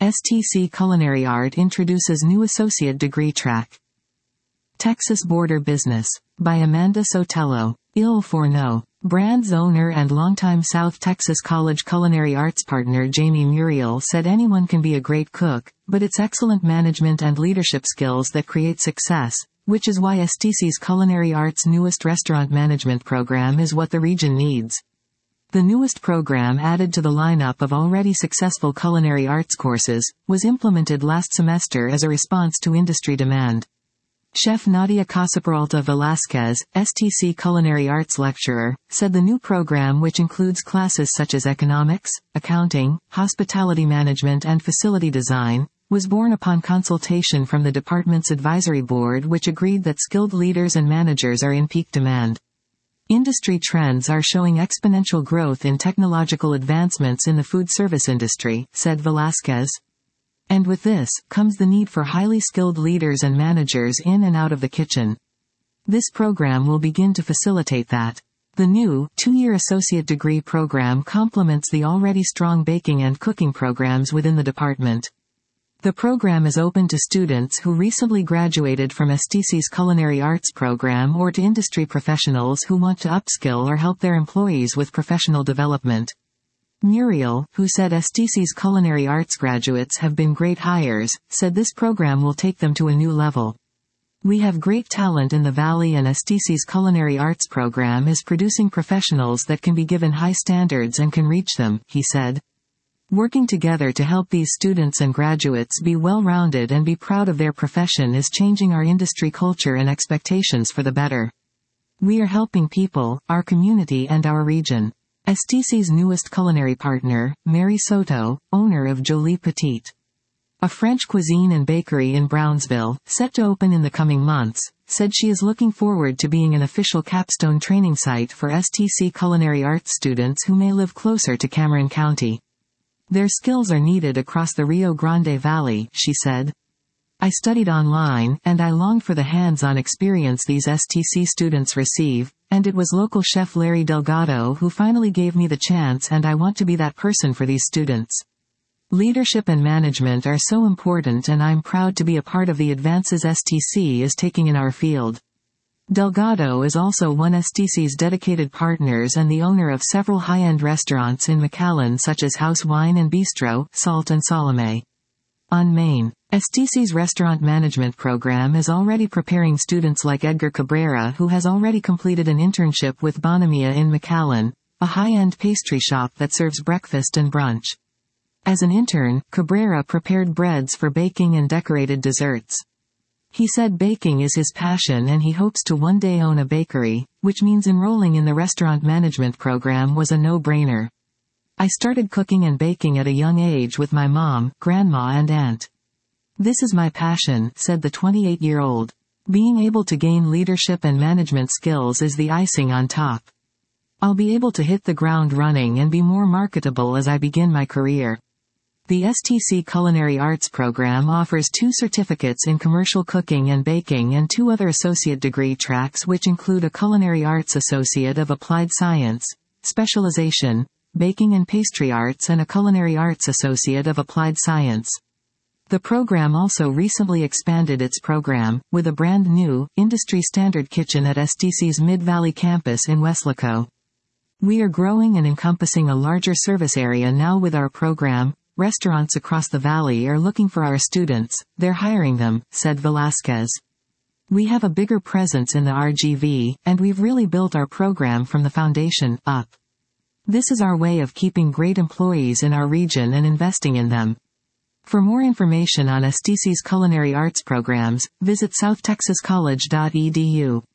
STC Culinary Art introduces new associate degree track. Texas Border Business. By Amanda Sotelo. Il Forno. Brand's owner and longtime South Texas College culinary arts partner Jamie Muriel said anyone can be a great cook, but it's excellent management and leadership skills that create success, which is why STC's Culinary Arts' newest restaurant management program is what the region needs. The newest program, added to the lineup of already successful culinary arts courses, was implemented last semester as a response to industry demand. Chef Nadia Casaperalta Velasquez, STC Culinary Arts lecturer, said the new program, which includes classes such as economics, accounting, hospitality management and facility design, was born upon consultation from the department's advisory board, which agreed that skilled leaders and managers are in peak demand. Industry trends are showing exponential growth in technological advancements in the food service industry, said Velasquez. And with this, comes the need for highly skilled leaders and managers in and out of the kitchen. This program will begin to facilitate that. The new, 2-year associate degree program complements the already strong baking and cooking programs within the department. The program is open to students who recently graduated from STC's Culinary Arts program or to industry professionals who want to upskill or help their employees with professional development. Muriel, who said STC's Culinary Arts graduates have been great hires, said this program will take them to a new level. We have great talent in the Valley and STC's Culinary Arts program is producing professionals that can be given high standards and can reach them, he said. Working together to help these students and graduates be well-rounded and be proud of their profession is changing our industry culture and expectations for the better. We are helping people, our community and our region. STC's newest culinary partner, Mary Soto, owner of Jolie Petite, a French cuisine and bakery in Brownsville, set to open in the coming months, said she is looking forward to being an official capstone training site for STC Culinary Arts students who may live closer to Cameron County. Their skills are needed across the Rio Grande Valley, she said. I studied online, and I longed for the hands-on experience these STC students receive, and it was local chef Larry Delgado who finally gave me the chance, and I want to be that person for these students. Leadership and management are so important, and I'm proud to be a part of the advances STC is taking in our field. Delgado is also one STC's dedicated partners and the owner of several high-end restaurants in McAllen such as House Wine and Bistro, Salt and Salome. On Main, STC's restaurant management program is already preparing students like Edgar Cabrera, who has already completed an internship with Bonamia in McAllen, a high-end pastry shop that serves breakfast and brunch. As an intern, Cabrera prepared breads for baking and decorated desserts. He said baking is his passion and he hopes to one day own a bakery, which means enrolling in the restaurant management program was a no-brainer. I started cooking and baking at a young age with my mom, grandma and aunt. This is my passion, said the 28-year-old. Being able to gain leadership and management skills is the icing on top. I'll be able to hit the ground running and be more marketable as I begin my career. The STC Culinary Arts program offers 2 certificates in commercial cooking and baking and 2 other associate degree tracks, which include a Culinary Arts Associate of Applied Science, Specialization, Baking and Pastry Arts and a Culinary Arts Associate of Applied Science. The program also recently expanded its program, with a brand new, industry-standard kitchen at STC's Mid-Valley campus in Weslaco. We are growing and encompassing a larger service area now with our program. Restaurants across the valley are looking for our students, they're hiring them, said Velasquez. We have a bigger presence in the RGV, and we've really built our program from the foundation up. This is our way of keeping great employees in our region and investing in them. For more information on STC's Culinary Arts programs, visit southtexascollege.edu.